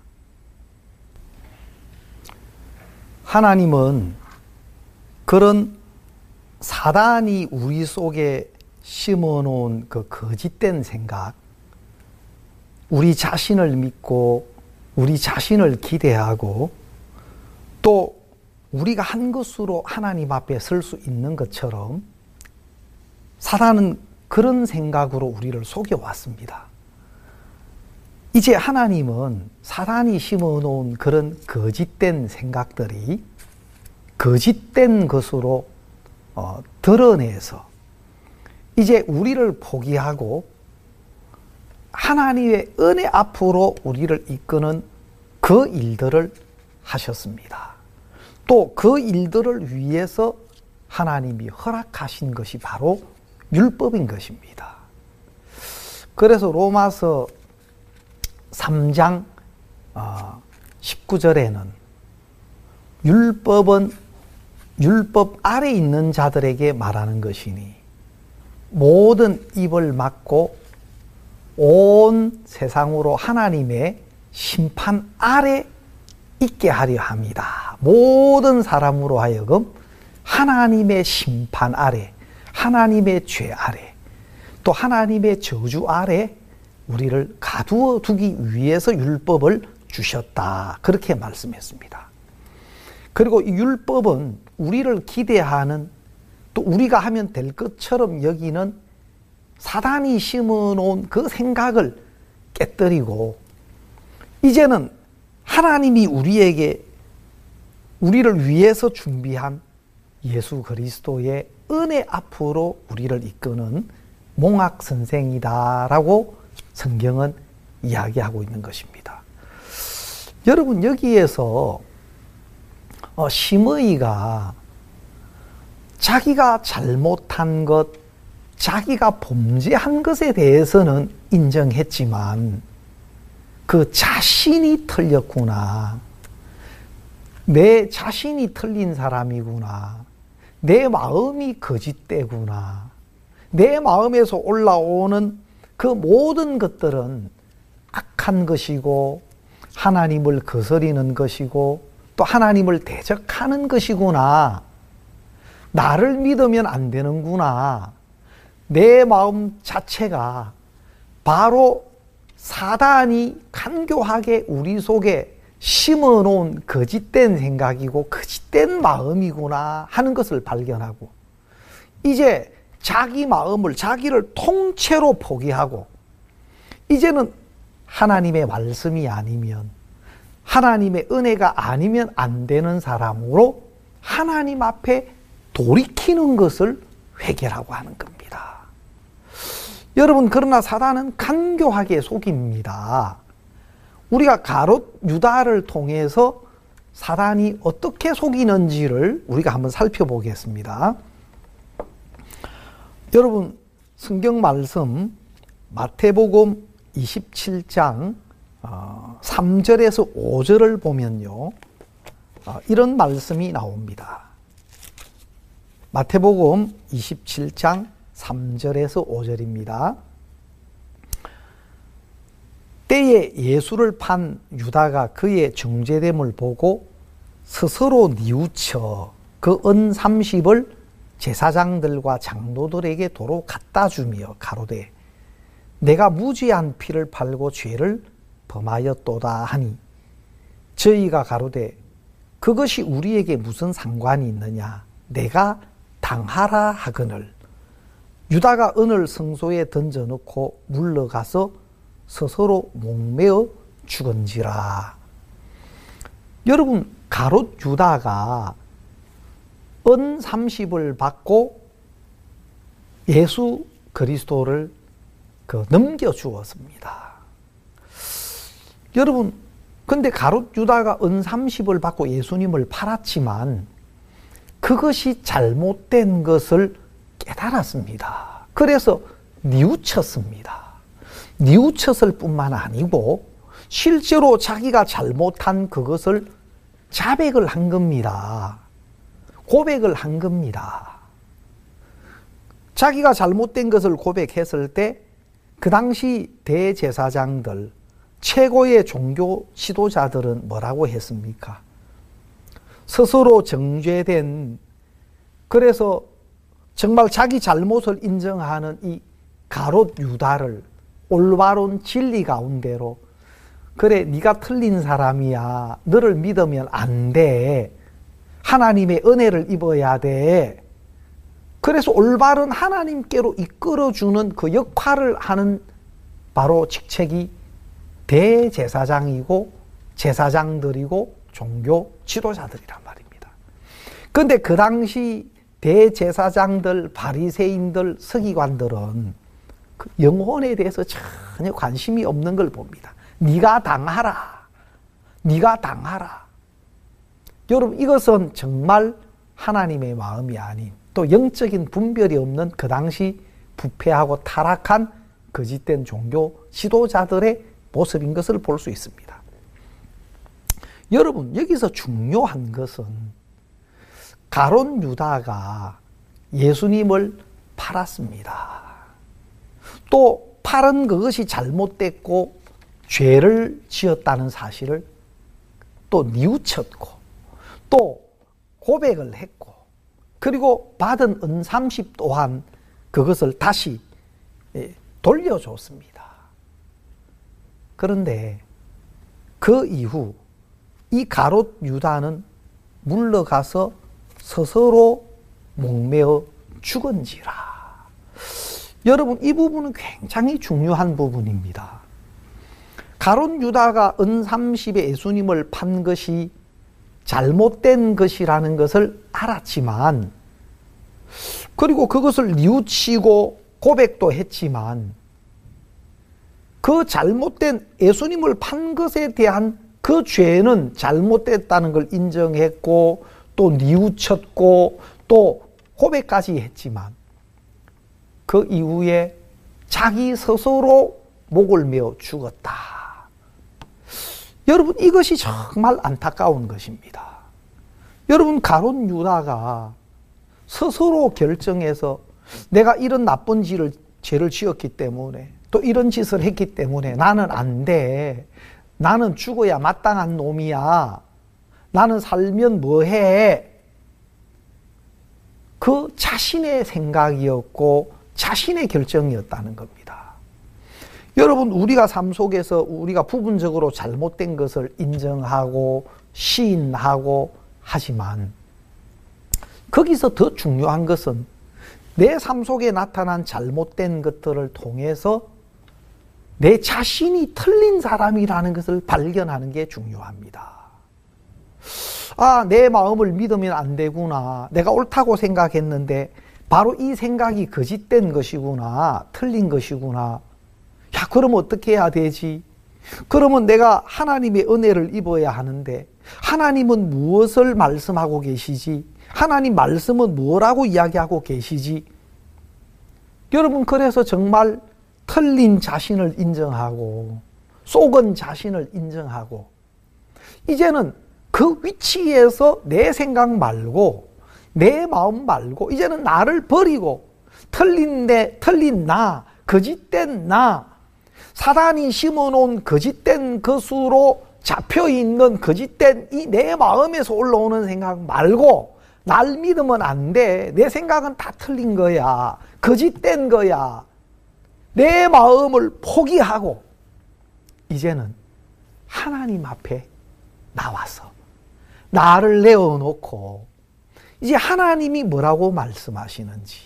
하나님은 그런 사단이 우리 속에 심어놓은 그 거짓된 생각, 우리 자신을 믿고 우리 자신을 기대하고 또 우리가 한 것으로 하나님 앞에 설 수 있는 것처럼 사단은 그런 생각으로 우리를 속여왔습니다. 이제 하나님은 사단이 심어놓은 그런 거짓된 생각들이 거짓된 것으로 어, 드러내서 이제 우리를 포기하고 하나님의 은혜 앞으로 우리를 이끄는 그 일들을 하셨습니다. 또 그 일들을 위해서 하나님이 허락하신 것이 바로 율법인 것입니다. 그래서 로마서 삼 장 십구 절에는 율법은 율법 아래 있는 자들에게 말하는 것이니 모든 입을 막고 온 세상으로 하나님의 심판 아래 있게 하려 합니다. 모든 사람으로 하여금 하나님의 심판 아래, 하나님의 죄 아래, 또 하나님의 저주 아래 우리를 가두어 두기 위해서 율법을 주셨다. 그렇게 말씀했습니다. 그리고 이 율법은 우리를 기대하는, 또 우리가 하면 될 것처럼 여기는 사단이 심어놓은 그 생각을 깨뜨리고 이제는 하나님이 우리에게, 우리를 위해서 준비한 예수 그리스도의 은혜 앞으로 우리를 이끄는 몽학 선생이다라고 성경은 이야기하고 있는 것입니다. 여러분, 여기에서 심의가 자기가 잘못한 것, 자기가 범죄한 것에 대해서는 인정했지만 그 자신이 틀렸구나, 내 자신이 틀린 사람이구나, 내 마음이 거짓되구나, 내 마음에서 올라오는 그 모든 것들은 악한 것이고 하나님을 거스리는 것이고 또 하나님을 대적하는 것이구나. 나를 믿으면 안 되는구나. 내 마음 자체가 바로 사단이 간교하게 우리 속에 심어놓은 거짓된 생각이고 거짓된 마음이구나 하는 것을 발견하고, 이제 자기 마음을, 자기를 통째로 포기하고, 이제는 하나님의 말씀이 아니면, 하나님의 은혜가 아니면 안 되는 사람으로 하나님 앞에 돌이키는 것을 회개라고 하는 겁니다. 여러분, 그러나 사단은 간교하게 속입니다. 우리가 가롯 유다를 통해서 사단이 어떻게 속이는지를 우리가 한번 살펴보겠습니다. 여러분, 성경 말씀 마태복음 이십칠 장 삼 절에서 오 절을 보면요, 이런 말씀이 나옵니다. 마태복음 이십칠 장 삼 절에서 오 절입니다. 때에 예수를 판 유다가 그의 정죄됨을 보고 스스로 뉘우쳐 그 은 삼십을 제사장들과 장로들에게 도로 갖다 주며 가로되 내가 무죄한 피를 팔고 죄를 범하였도다 하니, 저희가 가로되 그것이 우리에게 무슨 상관이 있느냐, 내가 당하라 하거늘 유다가 은을 성소에 던져놓고 물러가서 스스로 목매어 죽은지라. 여러분, 가롯 유다가 은 삼십을 받고 예수 그리스도를 그 넘겨 주었습니다. 여러분, 근데 가롯 유다가 은 삼십을 받고 예수님을 팔았지만 그것이 잘못된 것을 깨달았습니다. 그래서 뉘우쳤습니다. 뉘우쳤을 뿐만 아니고 실제로 자기가 잘못한 그것을 자백을 한 겁니다. 고백을 한 겁니다. 자기가 잘못된 것을 고백했을 때 그 당시 대제사장들, 최고의 종교 지도자들은 뭐라고 했습니까? 스스로 정죄된, 그래서 정말 자기 잘못을 인정하는 이 가롯 유다를 올바른 진리 가운데로, 그래 네가 틀린 사람이야, 너를 믿으면 안 돼, 하나님의 은혜를 입어야 돼, 그래서 올바른 하나님께로 이끌어주는 그 역할을 하는 바로 직책이 대제사장이고 제사장들이고 종교 지도자들이란 말입니다. 그런데 그 당시 대제사장들, 바리새인들, 서기관들은 그 영혼에 대해서 전혀 관심이 없는 걸 봅니다. 네가 당하라, 네가 당하라. 여러분, 이것은 정말 하나님의 마음이 아닌, 또 영적인 분별이 없는 그 당시 부패하고 타락한 거짓된 종교 지도자들의 모습인 것을 볼 수 있습니다. 여러분, 여기서 중요한 것은 가롯 유다가 예수님을 팔았습니다. 또 팔은 그것이 잘못됐고 죄를 지었다는 사실을 또 뉘우쳤고 또 고백을 했고, 그리고 받은 은 삼십 또한 그것을 다시 돌려줬습니다. 그런데 그 이후 이 가롯 유다는 물러가서 스스로 목매어 죽은지라. 여러분, 이 부분은 굉장히 중요한 부분입니다. 가롯 유다가 은 삼십에 예수님을 판 것이 잘못된 것이라는 것을 알았지만, 그리고 그것을 뉘우치고 고백도 했지만, 그 잘못된 예수님을 판 것에 대한 그 죄는 잘못됐다는 걸 인정했고 또 뉘우쳤고 또 고백까지 했지만, 그 이후에 자기 스스로 목을 메어 죽었다. 여러분, 이것이 정말 안타까운 것입니다. 여러분, 가롯 유다가 스스로 결정해서 내가 이런 나쁜 죄를, 죄를 지었기 때문에, 또 이런 짓을 했기 때문에 나는 안 돼, 나는 죽어야 마땅한 놈이야, 나는 살면 뭐해? 그 자신의 생각이었고 자신의 결정이었다는 겁니다. 여러분, 우리가 삶 속에서 우리가 부분적으로 잘못된 것을 인정하고 시인하고 하지만 거기서 더 중요한 것은 내 삶 속에 나타난 잘못된 것들을 통해서 내 자신이 틀린 사람이라는 것을 발견하는 게 중요합니다. 아, 내 마음을 믿으면 안 되구나. 내가 옳다고 생각했는데 바로 이 생각이 거짓된 것이구나. 틀린 것이구나. 야, 그럼 어떻게 해야 되지? 그러면 내가 하나님의 은혜를 입어야 하는데 하나님은 무엇을 말씀하고 계시지? 하나님 말씀은 뭐라고 이야기하고 계시지? 여러분, 그래서 정말 틀린 자신을 인정하고 속은 자신을 인정하고 이제는 그 위치에서 내 생각 말고 내 마음 말고 이제는 나를 버리고 틀린 내, 틀린 나, 거짓된 나, 사단이 심어놓은 거짓된 것으로 잡혀있는 거짓된 이 내 마음에서 올라오는 생각 말고 날 믿으면 안 돼. 내 생각은 다 틀린 거야. 거짓된 거야. 내 마음을 포기하고 이제는 하나님 앞에 나와서 나를 내어놓고 이제 하나님이 뭐라고 말씀하시는지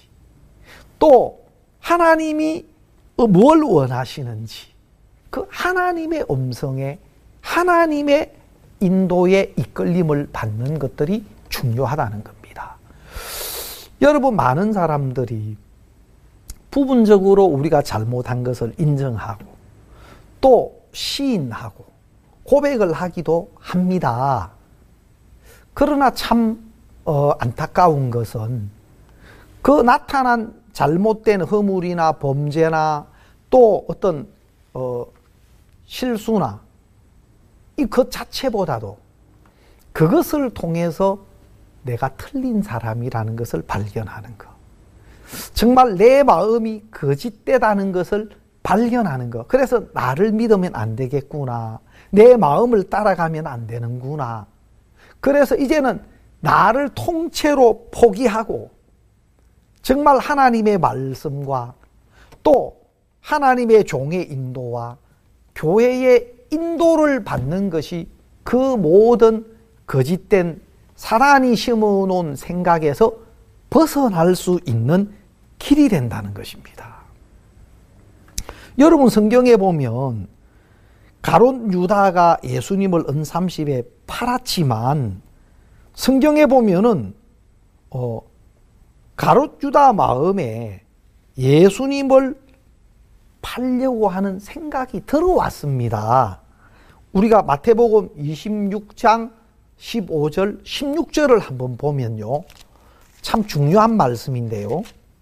또 하나님이 뭘 원하시는지 그 하나님의 음성에 하나님의 인도에 이끌림을 받는 것들이 중요하다는 겁니다. 여러분, 많은 사람들이 부분적으로 우리가 잘못한 것을 인정하고 또 시인하고 고백을 하기도 합니다. 그러나 참 어, 안타까운 것은 그 나타난 잘못된 허물이나 범죄나 또 어떤 어, 실수나 이 것 자체보다도 그것을 통해서 내가 틀린 사람이라는 것을 발견하는 것. 정말 내 마음이 거짓되다는 것을 발견하는 것. 그래서 나를 믿으면 안 되겠구나. 내 마음을 따라가면 안 되는구나. 그래서 이제는 나를 통째로 포기하고 정말 하나님의 말씀과 또 하나님의 종의 인도와 교회의 인도를 받는 것이 그 모든 거짓된 사단이 심어놓은 생각에서 벗어날 수 있는 길이 된다는 것입니다. 여러분, 성경에 보면 가룟 유다가 예수님을 은삼십에 팔았지만 성경에 보면은 어, 가룟 유다 마음에 예수님을 팔려고 하는 생각이 들어왔습니다. 우리가 마태복음 이십육 장 십오 절, 십육 절을 한번 보면요. 참 중요한 말씀인데요.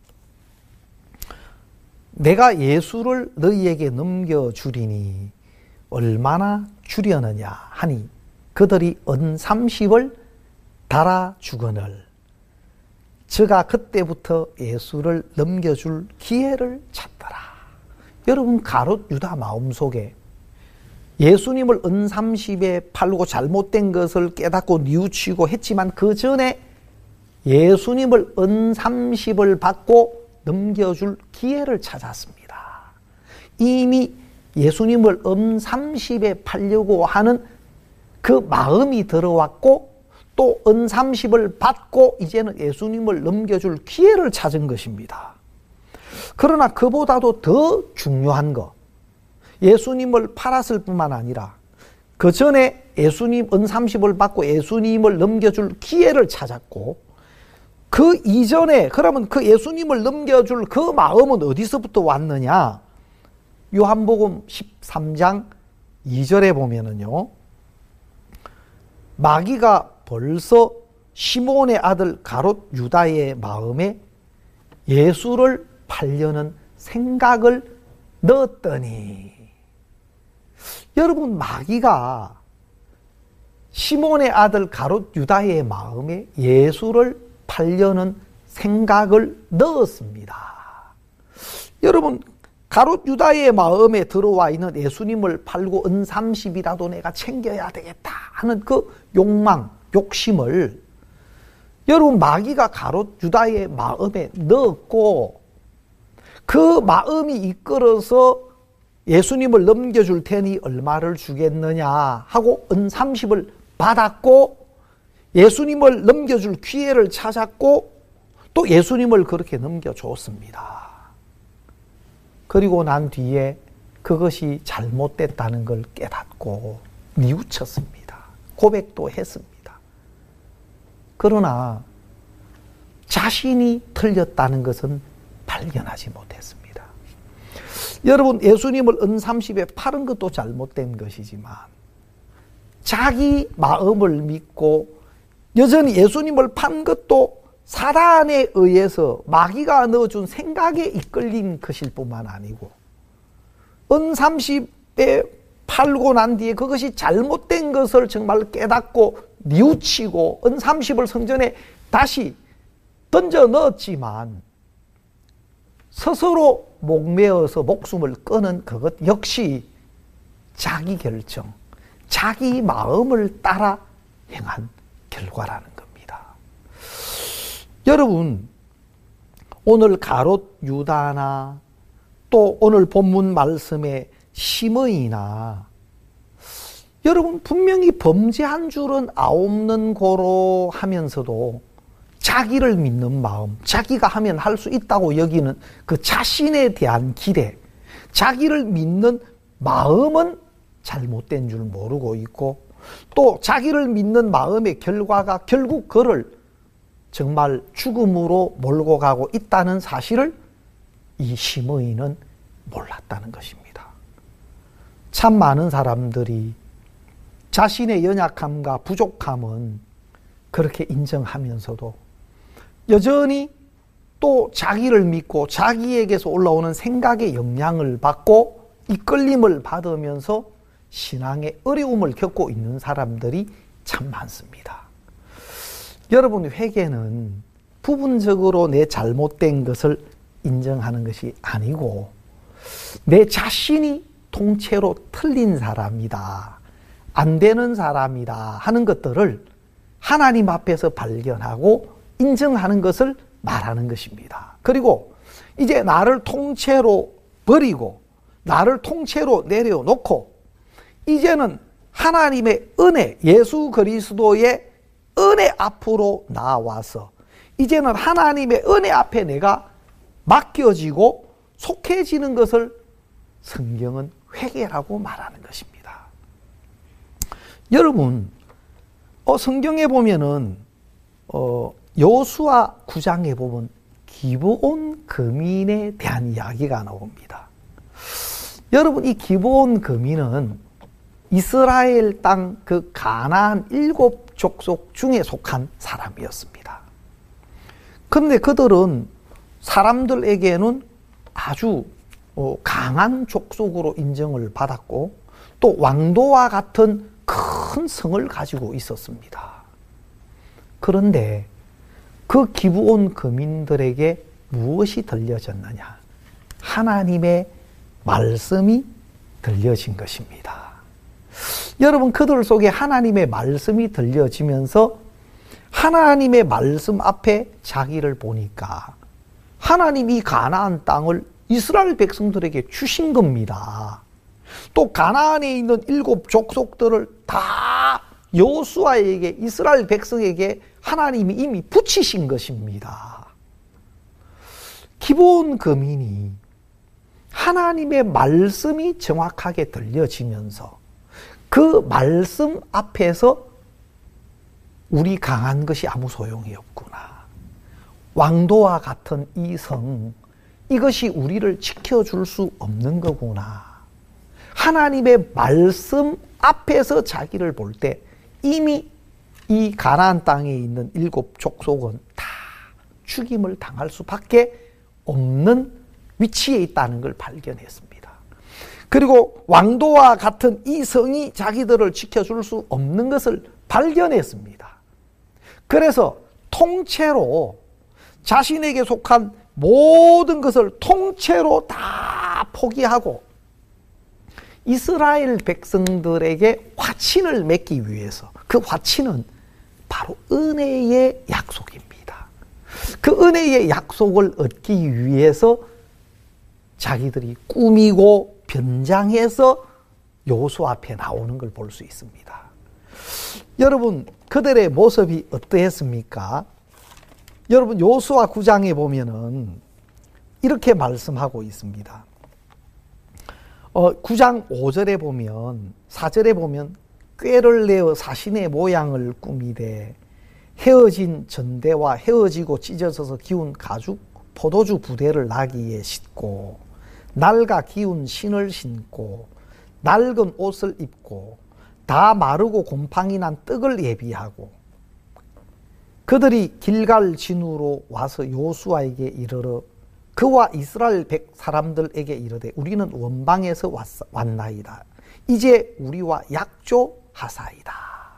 내가 예수를 너희에게 넘겨주리니 얼마나 주려느냐 하니 그들이 은 삼십을 달아주거늘 저가 그때부터 예수를 넘겨줄 기회를 찾더라. 여러분, 가룟 유다 마음속에 예수님을 은 삼십에 팔고 잘못된 것을 깨닫고 뉘우치고 했지만 그 전에 예수님을 은 삼십을 받고 넘겨줄 기회를 찾았습니다. 이미 예수님을 은 삼십에 팔려고 하는 그 마음이 들어왔고 또 은 삼십을 받고 이제는 예수님을 넘겨줄 기회를 찾은 것입니다. 그러나 그보다도 더 중요한 것, 예수님을 팔았을 뿐만 아니라 그 전에 예수님 은 삼십을 받고 예수님을 넘겨줄 기회를 찾았고 그 이전에 그러면 그 예수님을 넘겨줄 그 마음은 어디서부터 왔느냐? 요한복음 십삼 장 이 절에 보면은요, 마귀가 벌써 시몬의 아들 가룟 유다의 마음에 예수를 팔려는 생각을 넣었더니, 여러분, 마귀가 시몬의 아들 가룟 유다의 마음에 예수를 팔려는 생각을 넣었습니다. 여러분, 가롯 유다의 마음에 들어와 있는 예수님을 팔고 은 삼십이라도 내가 챙겨야 되겠다 하는 그 욕망, 욕심을 여러분 마귀가 가롯 유다의 마음에 넣었고 그 마음이 이끌어서 예수님을 넘겨줄 테니 얼마를 주겠느냐 하고 은 삼십을 받았고 예수님을 넘겨줄 기회를 찾았고 또 예수님을 그렇게 넘겨줬습니다. 그리고 난 뒤에 그것이 잘못됐다는 걸 깨닫고 뉘우쳤습니다. 고백도 했습니다. 그러나 자신이 틀렸다는 것은 발견하지 못했습니다. 여러분, 예수님을 은 삼십에 팔은 것도 잘못된 것이지만 자기 마음을 믿고 여전히 예수님을 판 것도 사단에 의해서 마귀가 넣어준 생각에 이끌린 것일 뿐만 아니고 은 삼십에 팔고 난 뒤에 그것이 잘못된 것을 정말 깨닫고 뉘우치고 은 삼십을 성전에 다시 던져 넣었지만 스스로 목매어서 목숨을 끊은 그것 역시 자기 결정, 자기 마음을 따라 행한 결과라는 겁니다. 여러분, 오늘 가롯 유다나 또 오늘 본문 말씀의 시므이나 여러분 분명히 범죄한 줄은 아옵는 고로 하면서도 자기를 믿는 마음, 자기가 하면 할 수 있다고 여기는 그 자신에 대한 기대, 자기를 믿는 마음은 잘못된 줄 모르고 있고 또 자기를 믿는 마음의 결과가 결국 그를 정말 죽음으로 몰고 가고 있다는 사실을 이 시므이는 몰랐다는 것입니다. 참 많은 사람들이 자신의 연약함과 부족함은 그렇게 인정하면서도 여전히 또 자기를 믿고 자기에게서 올라오는 생각의 영향을 받고 이끌림을 받으면서 신앙의 어려움을 겪고 있는 사람들이 참 많습니다. 여러분, 회개는 부분적으로 내 잘못된 것을 인정하는 것이 아니고 내 자신이 통째로 틀린 사람이다, 안 되는 사람이다 하는 것들을 하나님 앞에서 발견하고 인정하는 것을 말하는 것입니다. 그리고 이제 나를 통째로 버리고 나를 통째로 내려놓고 이제는 하나님의 은혜, 예수 그리스도의 은혜 앞으로 나와서 이제는 하나님의 은혜 앞에 내가 맡겨지고 속해지는 것을 성경은 회개라고 말하는 것입니다. 여러분, 어, 성경에 보면은 어, 여호수아 구 장에 보면 기브온 거민에 대한 이야기가 나옵니다. 여러분, 이 기브온 거민은 이스라엘 땅 그 가나안 일곱 족속 중에 속한 사람이었습니다. 그런데 그들은 사람들에게는 아주 강한 족속으로 인정을 받았고 또 왕도와 같은 큰 성을 가지고 있었습니다. 그런데 그 기브온 거민들에게 무엇이 들려졌느냐? 하나님의 말씀이 들려진 것입니다. 여러분, 그들 속에 하나님의 말씀이 들려지면서 하나님의 말씀 앞에 자기를 보니까 하나님이 가나안 땅을 이스라엘 백성들에게 주신 겁니다. 또 가나안에 있는 일곱 족속들을 다 여호수아에게, 이스라엘 백성에게 하나님이 이미 붙이신 것입니다. 기브온 거민이 하나님의 말씀이 정확하게 들려지면서 그 말씀 앞에서 우리 강한 것이 아무 소용이 없구나, 왕도와 같은 이 성, 이것이 우리를 지켜줄 수 없는 거구나, 하나님의 말씀 앞에서 자기를 볼 때 이미 이 가나안 땅에 있는 일곱 족속은 다 죽임을 당할 수밖에 없는 위치에 있다는 걸 발견했습니다. 그리고 왕도와 같은 이 성이 자기들을 지켜줄 수 없는 것을 발견했습니다. 그래서 통째로 자신에게 속한 모든 것을 통째로 다 다 포기하고 이스라엘 백성들에게 화친을 맺기 위해서, 그 화친은 바로 은혜의 약속입니다. 그 은혜의 약속을 얻기 위해서 자기들이 꾸미고 변장해서 여호수아 앞에 나오는 걸 볼 수 있습니다. 여러분, 그들의 모습이 어떠했습니까? 여러분, 여호수아 구 장에 보면은 이렇게 말씀하고 있습니다. 어, 구 장 오 절에 보면, 사 절에 보면 꾀를 내어 사신의 모양을 꾸미되 헤어진 전대와 헤어지고 찢어져서 기운 가죽 포도주 부대를 나귀에 싣고 낡아 기운 신을 신고 낡은 옷을 입고 다 마르고 곰팡이 난 떡을 예비하고 그들이 길갈 진으로 와서 여호수아에게 이르러 그와 이스라엘 백 사람들에게 이르되 우리는 원방에서 왔, 왔나이다. 이제 우리와 약조하사이다.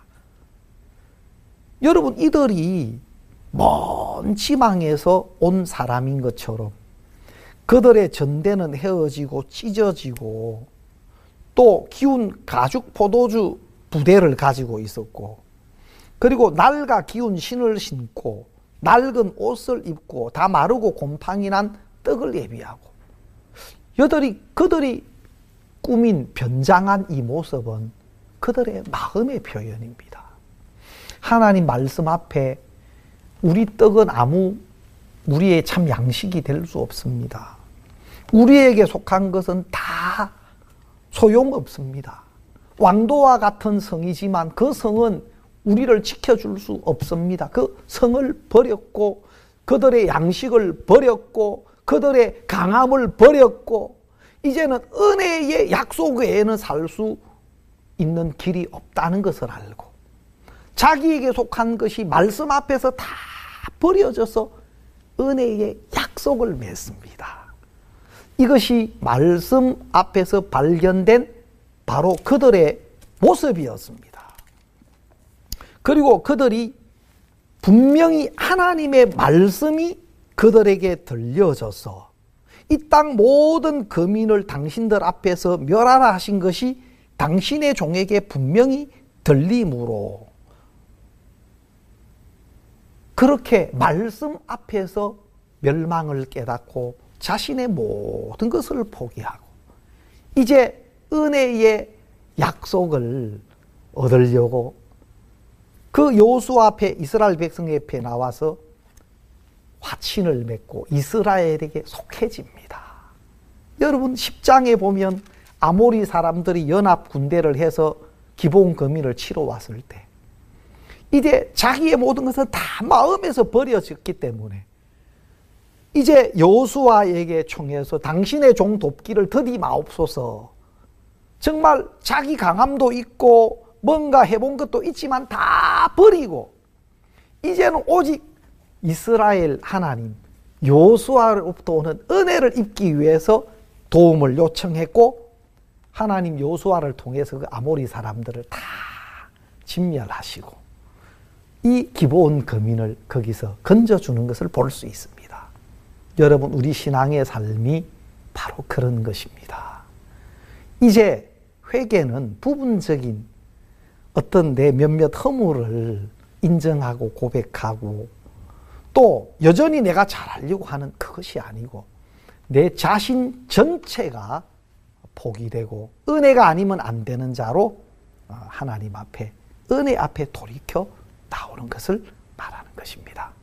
여러분, 이들이 먼 지방에서 온 사람인 것처럼 그들의 전대는 헤어지고 찢어지고 또 기운 가죽 포도주 부대를 가지고 있었고, 그리고 낡아 기운 신을 신고 낡은 옷을 입고 다 마르고 곰팡이 난 떡을 예비하고, 여들이 그들이 꾸민 변장한 이 모습은 그들의 마음의 표현입니다. 하나님 말씀 앞에 우리 떡은 아무 우리의 참 양식이 될 수 없습니다. 우리에게 속한 것은 다 소용없습니다. 왕도와 같은 성이지만 그 성은 우리를 지켜줄 수 없습니다. 그 성을 버렸고 그들의 양식을 버렸고 그들의 강함을 버렸고 이제는 은혜의 약속 외에는 살 수 있는 길이 없다는 것을 알고 자기에게 속한 것이 말씀 앞에서 다 버려져서 은혜의 약속을 맺습니다. 이것이 말씀 앞에서 발견된 바로 그들의 모습이었습니다. 그리고 그들이 분명히 하나님의 말씀이 그들에게 들려져서 이 땅 모든 거민을 당신들 앞에서 멸하라 하신 것이 당신의 종에게 분명히 들림으로 그렇게 말씀 앞에서 멸망을 깨닫고 자신의 모든 것을 포기하고 이제 은혜의 약속을 얻으려고 그 여호수아 앞에 이스라엘 백성 앞에 나와서 화친을 맺고 이스라엘에게 속해집니다. 여러분, 십 장에 보면 아모리 사람들이 연합 군대를 해서 기브온 거민을 치러 왔을 때 이제 자기의 모든 것은 다 마음에서 버려졌기 때문에 이제 여호수아에게 청해서 당신의 종 돕기를 더디 마옵소서. 정말 자기 강함도 있고 뭔가 해본 것도 있지만 다 버리고 이제는 오직 이스라엘 하나님 여호수아로부터 오는 은혜를 입기 위해서 도움을 요청했고 하나님 여호수아를 통해서 그 아모리 사람들을 다 진멸하시고 이 기브온 거민을 거기서 건져주는 것을 볼 수 있습니다. 여러분, 우리 신앙의 삶이 바로 그런 것입니다. 이제 회개는 부분적인 어떤 내 몇몇 허물을 인정하고 고백하고 또 여전히 내가 잘하려고 하는 그것이 아니고 내 자신 전체가 포기되고 은혜가 아니면 안 되는 자로 하나님 앞에 은혜 앞에 돌이켜 나오는 것을 말하는 것입니다.